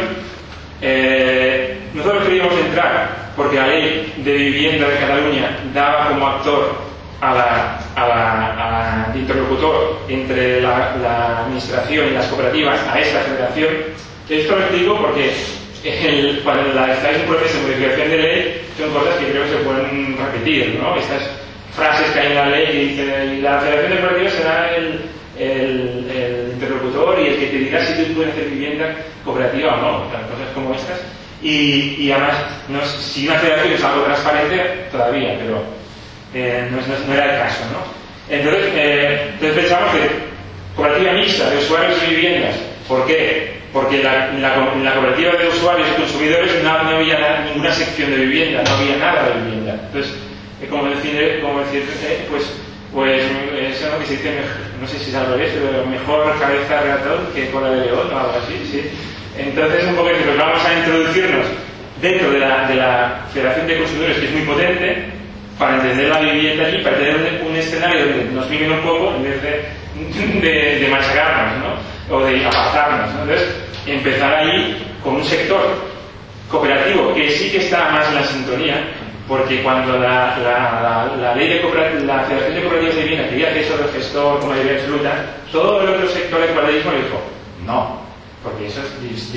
Eh, nosotros queríamos entrar porque la ley de vivienda de Cataluña daba como actor a la, a la, a interlocutor entre la, la administración y las cooperativas a esta federación. Esto lo explico porque el, cuando la, estáis en un proceso de modificación de ley son cosas que creo que se pueden repetir, ¿no? Estas frases que hay en la ley que dicen la federación de cooperativas será el, el, el interlocutor y el que te dirá si tú puedes hacer vivienda cooperativa o no, cosas como estas. Y, y además, no, si una federación es algo transparente, todavía, pero eh, no, no, no era el caso, ¿no? Entonces, eh, entonces pensamos que cooperativa mixta de usuarios y viviendas. ¿Por qué? Porque la, la, la cooperativa de usuarios y consumidores no, no había nada, ninguna sección de vivienda, no había nada de vivienda. Entonces, eh, como decir, como decir eh, pues, pues eso es lo que se dice, no sé si es al revés, pero mejor cabeza de ratón que cola de león o algo así, ¿sí? Entonces, un poco que pues vamos a introducirnos dentro de la, de la Federación de Consumidores, que es muy potente, para entender la vivienda allí, para tener un escenario donde nos miren un poco en vez de, de, de machacarnos, ¿no? O de apartarnos, ¿no? Entonces, empezar ahí con un sector cooperativo que sí que está más en la sintonía, porque cuando la, la, la, la ley de la Federación de Cooperativas de Vivienda quería que eso del gestor con mayoría absoluta, todo el otro sector del cooperativismo le dijo, no, porque eso es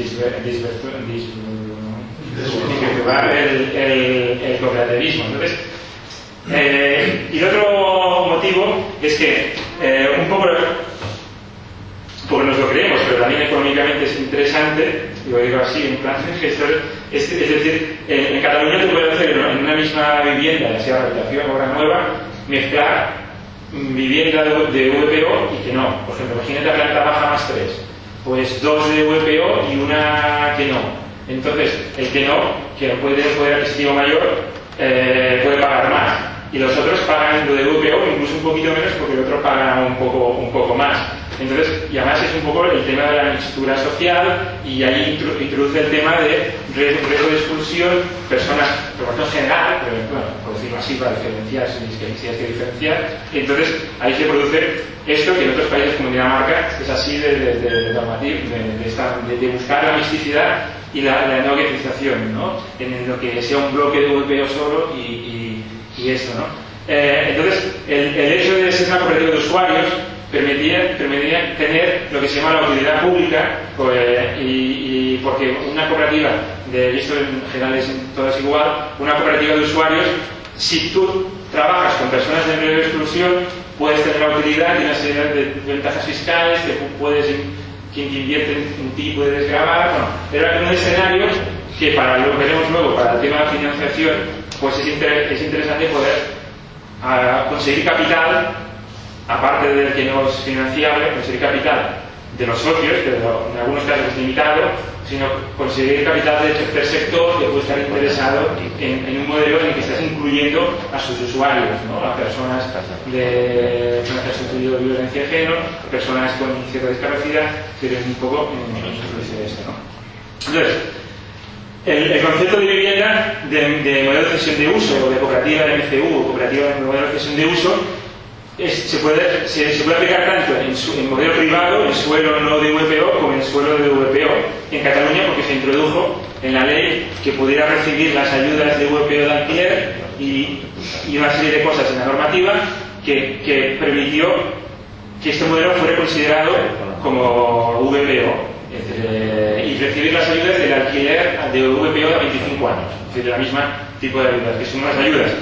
desvirtuar el, el, el cooperativismo. Entonces, eh, y el otro motivo es que eh, un poco porque nos lo creemos, pero también económicamente es interesante, y lo digo así, en plan gestor, es, es decir, en, en Cataluña se puede hacer en una misma vivienda, ya sea rehabilitación o obra nueva, mezclar vivienda de, de V P O y que no. Por ejemplo, imagínate la planta baja más tres, pues dos de V P O y una que no. Entonces, el que no, que puede tener poder adquisitivo mayor, eh, puede pagar más. Y los otros pagan lo de V P O incluso un poquito menos porque el otro paga un poco, un poco más. Entonces, y además es un poco el tema de la mixtura social, y ahí introduce el tema de riesgo de expulsión, personas, por lo tanto general, pero bueno, por decirlo así, para diferenciar, si hay que diferenciar. Y entonces ahí se produce esto que en otros países como Dinamarca es así de, de, de, de normativo, de, de, esta, de, de buscar la misticidad y la, la no guetización, ¿no? En lo que sea un bloque de V P O solo y, y, y esto, ¿no? Eh, entonces, el, el hecho de ser una cooperativa de usuarios permitía, permitía tener lo que se llama la utilidad pública, pues, y, y porque una cooperativa, de, y esto en general es todas igual, una cooperativa de usuarios, si tú trabajas con personas de riesgo de exclusión, puedes tener la utilidad y una serie de ventajas fiscales, que puedes, quien invierte en ti puede desgravar. Bueno, era un escenario que para lo que veremos luego, para el tema de la financiación, pues es, inter, es interesante poder a, conseguir capital, aparte del que no es financiable, conseguir capital de los socios, pero en algunos casos es limitado, sino conseguir capital del tercer sector que puede estar interesado en, en un modelo en el que estás incluyendo a sus usuarios, ¿no? A personas de personas que han sufrido violencia de género, personas con cierta discapacidad, que es un poco introducir esto, ¿no? Entonces, el, el concepto de vivienda, de, de modelo de cesión de uso, o de cooperativa de M C U, o cooperativa de modelo de cesión de uso, Es, se, puede, se, se puede aplicar tanto en, su, en modelo privado, en suelo no de V P O, como en suelo de V P O. En Cataluña, porque se introdujo en la ley que pudiera recibir las ayudas de V P O de alquiler y, y una serie de cosas en la normativa que, que permitió que este modelo fuera considerado como V P O. Es decir, eh, y recibir las ayudas del alquiler de V P O de veinticinco años, es decir, de la misma tipo de ayudas, que son unas ayudas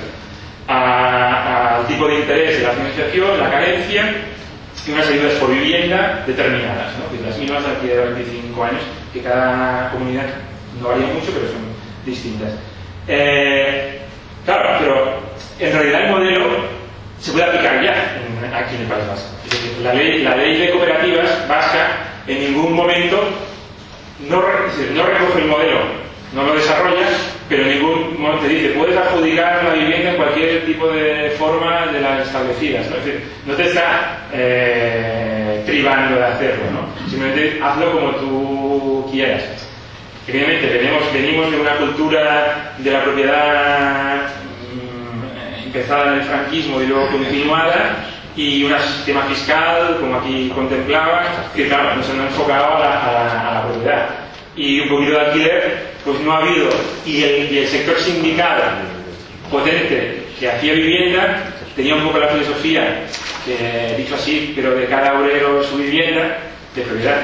al tipo de interés de la financiación, la carencia, y unas ayudas por vivienda determinadas, ¿no? Las mismas de alquiler de veinticinco años, que cada comunidad no varía mucho, pero son distintas. Eh, claro, pero en realidad el modelo se puede aplicar ya en, aquí en el País Vasco. Es decir, la ley, la ley de cooperativas vasca en ningún momento no, no recoge el modelo, no lo desarrolla, pero en ningún momento te dice puedes adjudicar la vivienda en cualquier tipo de forma de las establecidas, ¿no? Es decir, no te está eh, privando de hacerlo, ¿no? Simplemente hazlo como tú quieras. Evidentemente tenemos, venimos de una cultura de la propiedad mmm, empezada en el franquismo y luego continuada, y un sistema fiscal, como aquí contemplaba, que claro, nos han enfocado a la, a la, a la propiedad. Y un poquito de alquiler, pues no ha habido, y el, y el sector sindical potente que hacía vivienda tenía un poco la filosofía, que, dicho así, pero de cada obrero su vivienda de propiedad,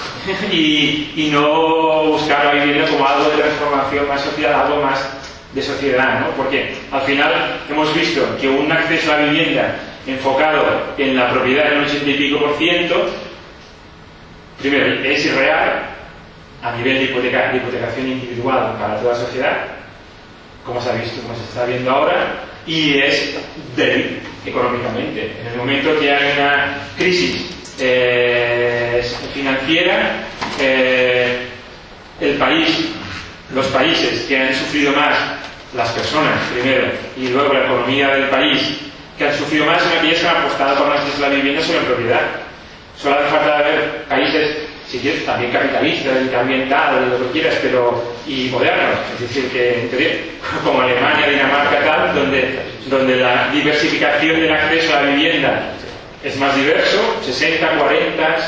y, y no buscar la vivienda como algo de transformación más social, algo más de sociedad, ¿no? Porque al final hemos visto que un acceso a la vivienda enfocado en la propiedad del ochenta y pico por ciento, primero es irreal a nivel de, hipoteca, de hipotecación individual para toda la sociedad, como se ha visto, como se está viendo ahora, y es débil económicamente. En el momento que hay una crisis eh, financiera, eh, el país, los países que han sufrido más, las personas primero, y luego la economía del país, que han sufrido más son aquellas que han apostado por las la vivienda sobre propiedad. Solo hace falta ver países, si quieres, también capitalistas, y también tal, lo que quieras, pero y modernos, es decir, que como Alemania, Dinamarca, tal, donde, donde la diversificación del acceso a la vivienda es más diverso, sesenta, cuarenta,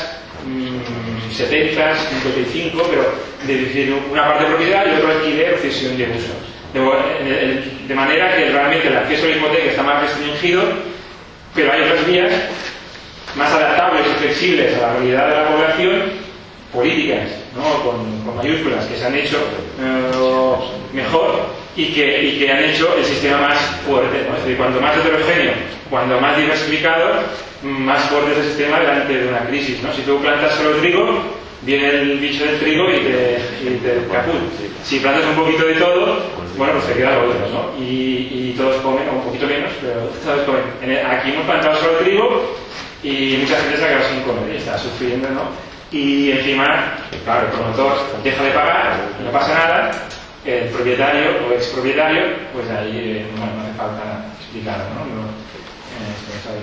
setenta, cincuenta y cinco, pero de decir, una parte de propiedad y otro alquiler o cesión de uso. De, de manera que realmente el acceso a la hipoteca está más restringido, pero hay otras vías más adaptables y flexibles a la realidad de la población, políticas, ¿no? con, con mayúsculas, que se han hecho eh, mejor y que, y que han hecho el sistema más fuerte, ¿no? Es decir, cuanto más heterogéneo, cuanto más diversificado, más fuerte es el sistema delante de una crisis, ¿no? Si tú plantas solo trigo, viene el bicho del trigo y te, y te capul. Si plantas un poquito de todo, bueno, pues te queda lo otro, ¿no? Y, y todos comen, o un poquito menos, pero todos comen. En el, aquí hemos plantado solo trigo y mucha gente se ha quedado sin comer y está sufriendo, ¿no? Y encima, claro, el promotor deja de pagar, no pasa nada, el propietario o expropietario, pues ahí bueno, no hace falta explicarlo, ¿no? no eh, ¿sabéis?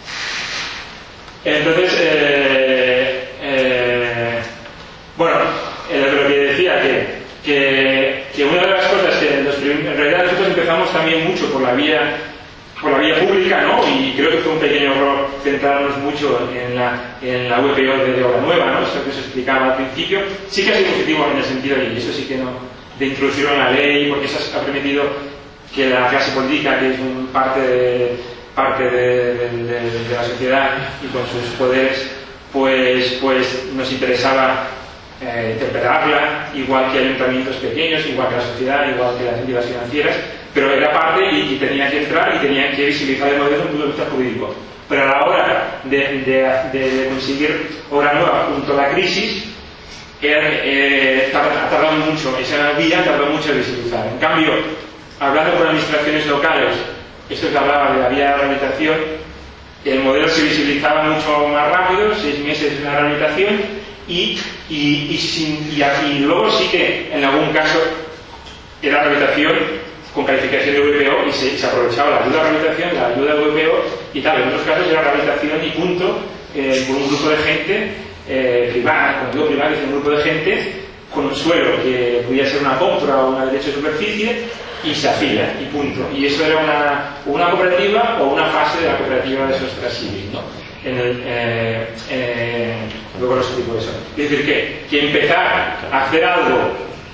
Entonces, eh, eh, bueno, eh, lo que decía, que, que, que una de las cosas que los prim- en realidad nosotros empezamos también mucho por la vía por la vía pública, ¿no? Y creo que fue un pequeño error centrarnos mucho en la, en la V P O de, de Obra Nueva, ¿no? Eso que se explicaba al principio. Sí que ha sido positivo en el sentido, y eso sí que no, de introducirlo en la ley, porque eso ha permitido que la clase política, que es un parte de, parte de, de, de, de la sociedad y con sus poderes, pues, pues nos interesaba eh, interpretarla, igual que ayuntamientos pequeños, igual que la sociedad, igual que las entidades financieras, pero era parte y, y tenía que entrar y tenía que visibilizar el modelo desde un punto de vista jurídico. Pero a la hora de, de, de, de conseguir Obra Nueva junto a la crisis, eh, eh, ha tardado mucho, esa vía tardó mucho en visibilizar. En cambio, hablando con administraciones locales, esto que hablaba de la vía de rehabilitación, el modelo se visibilizaba mucho más rápido, seis meses de la rehabilitación, y, y, y, sin, y, y luego sí que en algún caso era rehabilitación con calificación de V P O y se, se aprovechaba la ayuda de rehabilitación, la ayuda de V P O y tal. En otros casos era rehabilitación y punto, eh, con un grupo de gente eh, privada, con digo privada, un grupo de gente con un suelo que podía ser una compra o un derecho de superficie y se afila y punto. Y eso era una, una cooperativa o una fase de la cooperativa de sociedad civil, ¿no? En el, eh, eh, luego lo explico eso. Es decir, que, que empezar a hacer algo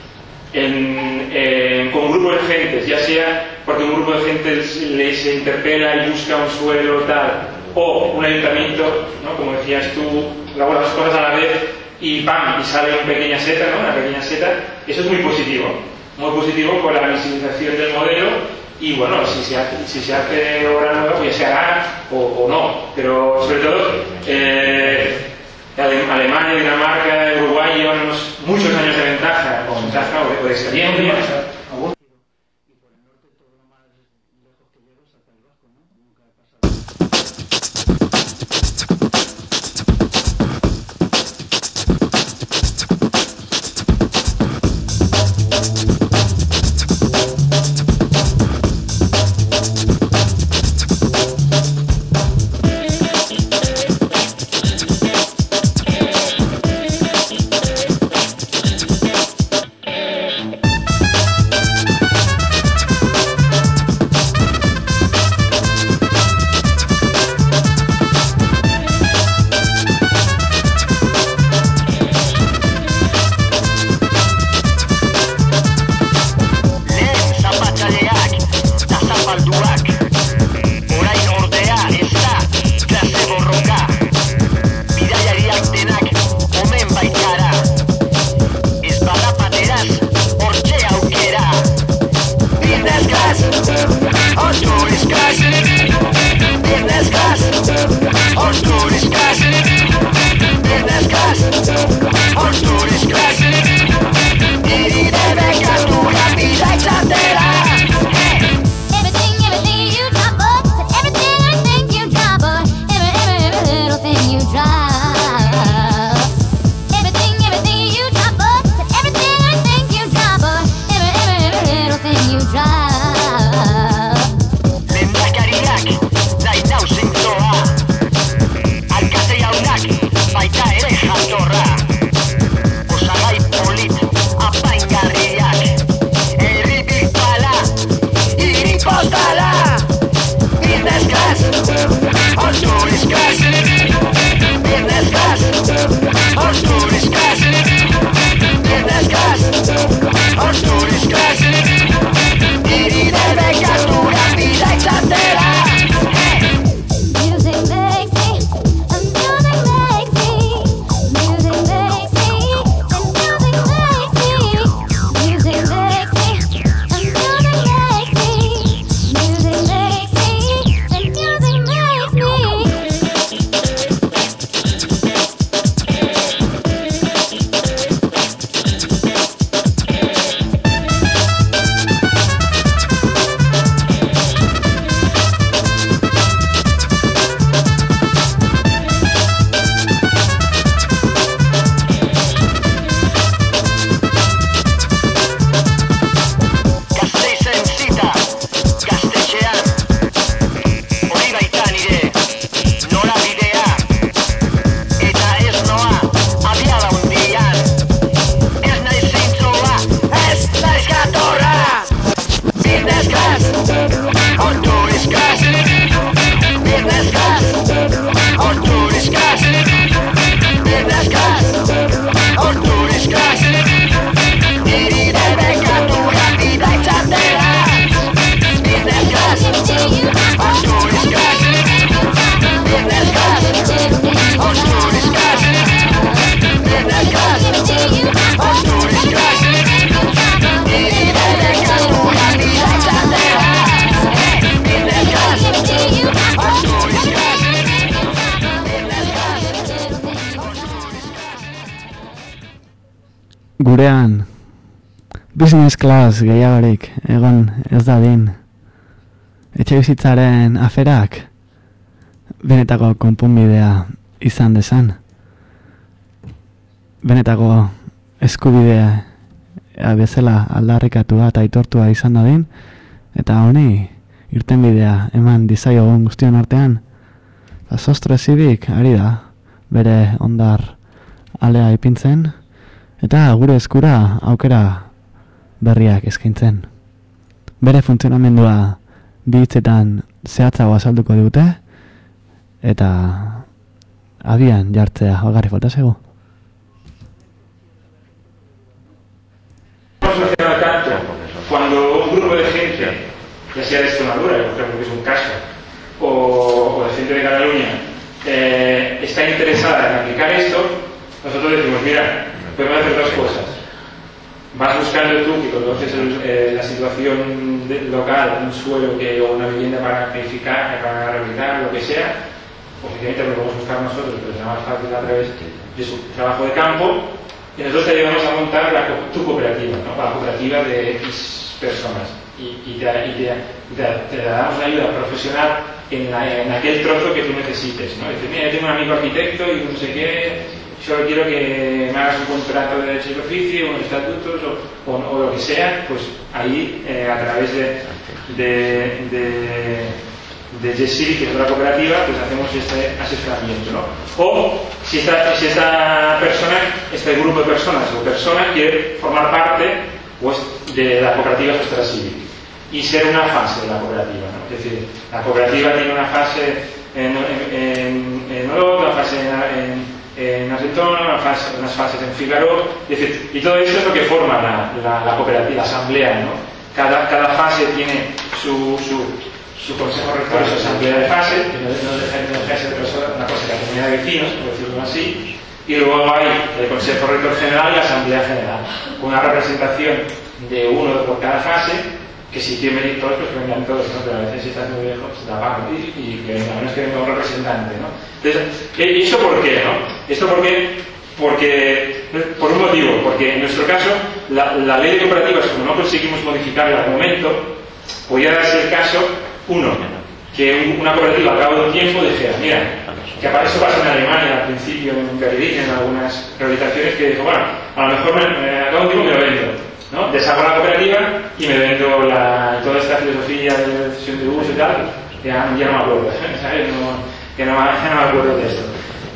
En, eh, con grupos de gente, ya sea porque un grupo de gente les interpela y busca un suelo tal, o un ayuntamiento, ¿no? Como decías tú, hago las cosas a la vez y ¡pam! Y sale una pequeña seta, ¿no? Una pequeña seta, eso es muy positivo, muy positivo por la visibilización del modelo. Y bueno, si se hace, si se hace Obra Nueva, pues se hará o, o no, pero sobre todo eh, Alemania, Dinamarca, Uruguay llevan unos, muchos años de ventaja, o ventaja o de, o de experiencia. Baita ere jatorra, osagai Viernes gas, Horturis gas. Viernes gas, Horturis gas. Viernes gas, Horturis gas. Niri de bekatu rapida izatera. Viernes gas, Horturis gas. Viernes gas, Horturis gas. Viernes gas, Horturis gas. Niri de bekatu rapida izatera. Viernes gas, Horturis gas. Viernes gas, Horturis gas. Gurean business class gehiagorik egon ez dadin. Etxebizitzaren aferak benetako konponbidea izan dezan. Benetako eskubidea bezala aldarrikatua eta aitortua izan dadin, eta honi irtenbidea eman dizaiogun guztion artean. Sostre Civic ari da bere ondar alea ipintzen, eta gure eskura aukera berriak eskaintzen. Bere funtzionamendua bi hitzetan zehatzago azalduko dute, eta abian jartzea hogarri falta zego. Tanto cuando un grupo de gente, ya sea de Extremadura, por ejemplo, que es un caso, o, o de gente de Cataluña, eh, está interesada en aplicar esto, nosotros decimos, mira, podemos hacer dos cosas. Vas buscando tú, que conoces el, eh, la situación de, local, un suelo que, o una vivienda para edificar, para rehabilitar, lo que sea, obviamente lo podemos buscar nosotros, pero será más fácil a través de su trabajo de campo, y nosotros te ayudamos a montar la, tu cooperativa, ¿no? La cooperativa de X personas, y, y, te, y te, te, te damos una ayuda profesional en, la, en aquel trozo que tú necesites, ¿no? Dices, mira, yo tengo un amigo arquitecto y no sé qué, solo quiero que me hagas un contrato de derecho de oficio, unos estatutos o, o, o lo que sea, pues ahí eh, a través de de, de, de Jessie, que es otra cooperativa, pues hacemos este asesoramiento, ¿no? O si esta, si esta persona, este grupo de personas o personas quiere formar parte, pues, de la cooperativa Sostre Civic y ser una fase de la cooperativa, ¿no? Es decir, la cooperativa tiene una fase en, en, en, en Olot, una fase en, en en Argentona, una fase, unas fases en Figaro, es decir, y todo eso es lo que forma la, la, la cooperativa, la asamblea, ¿no? Cada, cada fase tiene su, su, su consejo rector, su asamblea de fase, que no, no deja, no deja de ser una cosa que la comunidad de vecinos, por decirlo así, y luego hay el consejo rector general y la asamblea general, una representación de uno por cada fase, que si quieren venir todos, pues que vengan todos, ¿no? Pero a veces si estás muy lejos, da pago y, y que a menos que venga un representante, ¿no? Entonces, ¿y eso por qué, no? Esto por qué, porque, por un motivo, porque en nuestro caso, la, la ley de cooperativas, como no conseguimos modificarla al momento, podría darse el caso, uno, que una cooperativa a cabo de un tiempo dijera, mira, que eso pasa en Alemania al principio, en Berlín, en algunas rehabilitaciones, que dijo, bueno, a lo mejor me, me, a cabo de un tiempo me lo vendo, ¿no? Deshago la cooperativa y me vendo la, toda esta filosofía de decisión de uso y tal, ya, ya no me acuerdo, ¿sabes? No, que no, ya no me acuerdo de esto.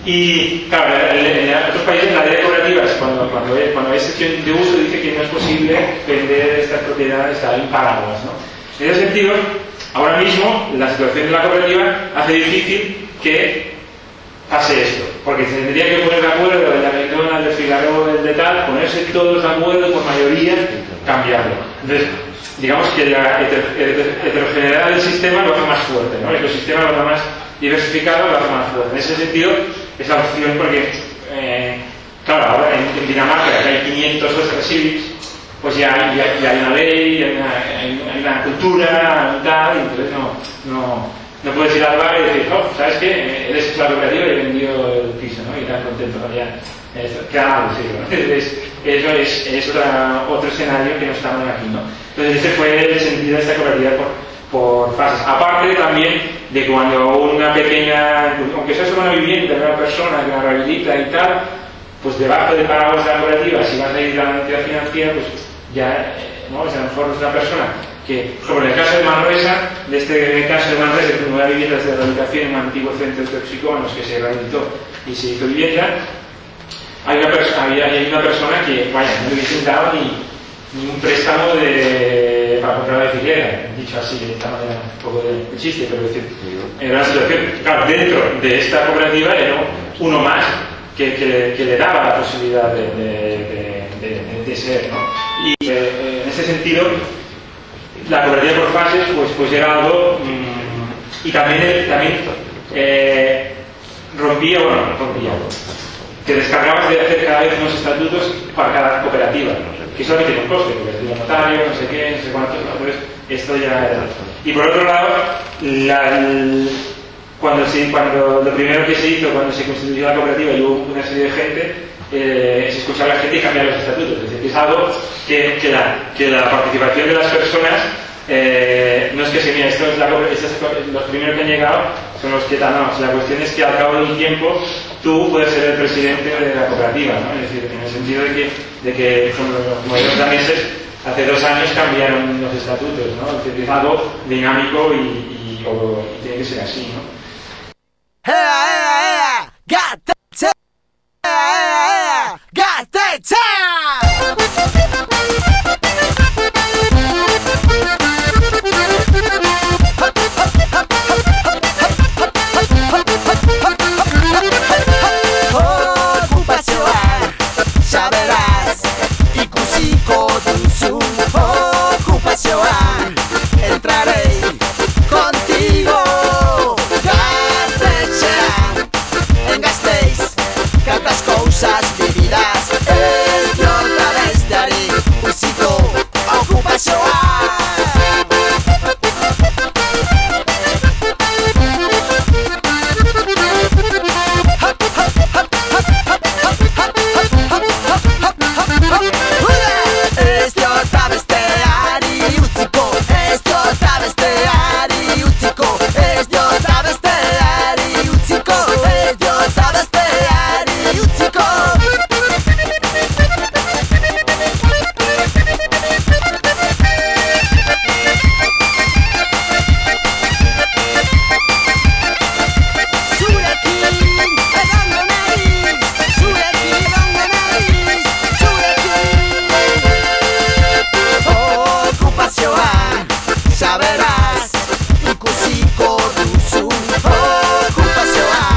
Y claro, en, en otros países la ley de cooperativas, cuando, cuando, cuando hay sección de uso, dice que no es posible vender estas propiedades a imparadas, ¿no? En ese sentido, ahora mismo la situación de la cooperativa hace difícil que pase esto, porque se tendría que poner de acuerdo el de McDonald's, el de Figaro, el de tal, ponerse todos de acuerdo por mayoría, cambiarlo. Entonces, digamos que la heterogeneidad del sistema lo hace más fuerte, ¿no? El ecosistema lo hace más diversificado, lo hace más fuerte. En ese sentido, es la opción porque, eh, claro, ahora en, en Dinamarca, que hay quinientos Sostre Civics, pues ya, ya, ya hay una ley, hay una, hay, hay una cultura y tal, y entonces no, no, no puedes ir al bar y decir, oh, ¿sabes qué? Eres la cooperativa y he vendido el piso, ¿no? Y tan contento, ¿no? Ya, ¿qué hago? Sí, ¿no? Entonces, eso es, es otra, otro escenario que no estamos aquí, ¿no? Entonces, ese fue el sentido de esta cooperativa por, por fases. Aparte también de cuando una pequeña, aunque sea solo una vivienda de una persona que la rehabilita y tal, pues debajo del paraguas de la cooperativa, si vas a ir a la entidad financiera, pues ya, ¿no? O sea, a lo mejor es una persona que, como en el caso de Manresa, de este caso de Manresa, que una vivienda de rehabilitación en un antiguo centro de toxicómanos que se rehabilitó y se hizo vivienda, hay una, hay, hay una persona que, vaya, no le hubiese dado ni, ni un préstamo de eh, para comprar una bicicleta, dicho así de esta manera, un poco de, de chiste, pero es decir, era una situación, claro, dentro de esta cooperativa era uno más que, que, que le daba la posibilidad de, de, de, de, de ser, ¿no? Y eh, en ese sentido, la cooperativa por fases pues, pues era algo, mmm, y también, también eh, rompía, bueno, rompía, que descargabas de hacer cada vez unos estatutos para cada cooperativa, que solamente tiene un coste, cooperativa notario, no sé qué, no sé cuántos, entonces esto ya era. Y por otro lado, la, cuando, se, cuando lo primero que se hizo cuando se constituyó la cooperativa y hubo una serie de gente, eh, es escuchar a la gente y cambiar los estatutos. Es decir, que es algo que, que, la, que la participación de las personas eh, no es que se mira, esto es la, esto es, los primeros que han llegado son los que están, no, la cuestión es que al cabo de un tiempo tú puedes ser el presidente de la cooperativa, ¿no? Es decir, en el sentido de que, de que como los modelos daneses hace dos años cambiaron los estatutos, ¿no? Es decir, es algo dinámico y, y, o, y tiene que ser así, ¿no? Entraré contigo, Gaztetxean, en Gasteiz, cantas cousas vividas, el jota besteari, utziko okupazioa. Ya verás, ikusiko duzu okupazioa.